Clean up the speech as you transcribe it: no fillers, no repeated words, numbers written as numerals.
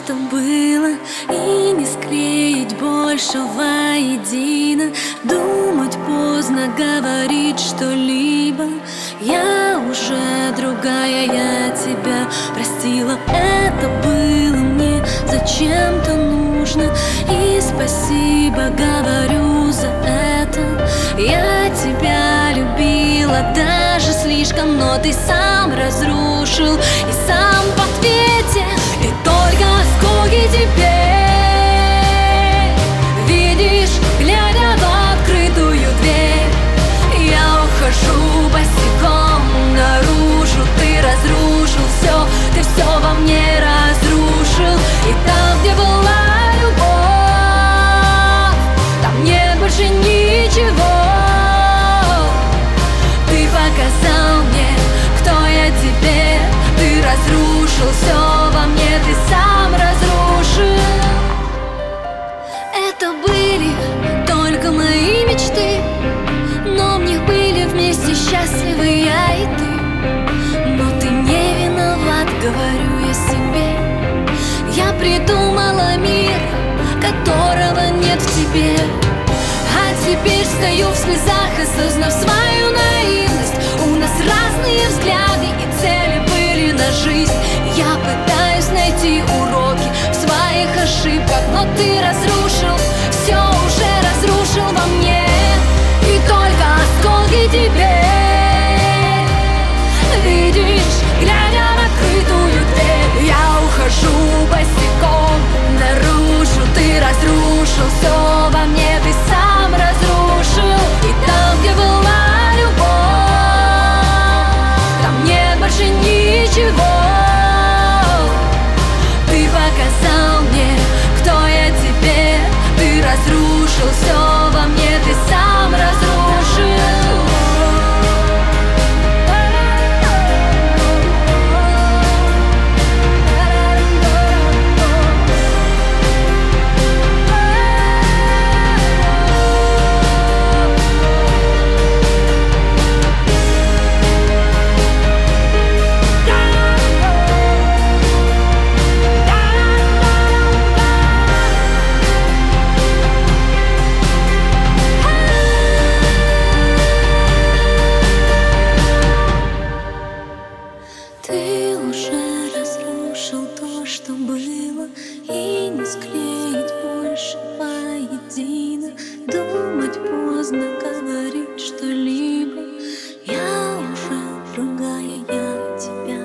что было, и не склеить больше воедино. Думать поздно, говорить что-либо. Я уже другая, я тебя простила. Это было мне зачем-то нужно, и спасибо говорю за это. Я тебя любила даже слишком, но ты сам разрушил и сам в ответе. И только осколки теперь видишь, глядя в открытую дверь. Я ухожу босиком наружу, ты разрушил все, ты все во мне разрушил. И там, где была любовь, там нет больше ничего. Ты показал мне, кто я теперь. Ты разрушил все во мне, ты сам разрушил. Это были только мои мечты, но в них были вместе счастливы я и ты. Но ты не виноват, говорю я себе. Я придумала мир, которого нет в тебе. А теперь стою в слезах, осознав свою наивность. У нас разные взгляды и цели были на жизнь. Я пытаюсь найти уроки в своих ошибках, но ты разрушил, все уже разрушил во мне. И только осколки теперь видишь, глядя в открытую дверь. Я ухожу босиком наружу, ты разрушил все во мне, ты сам разрушил. И там, где была любовь, там нет больше ничего. Ты показал мне, кто я теперь. Ты разрушил все во мне, ты сам разрушил. Ты уже разрушил то, что было, и не склеить больше воедино. Думать поздно, говорить что-либо. Я уже другая, я тебя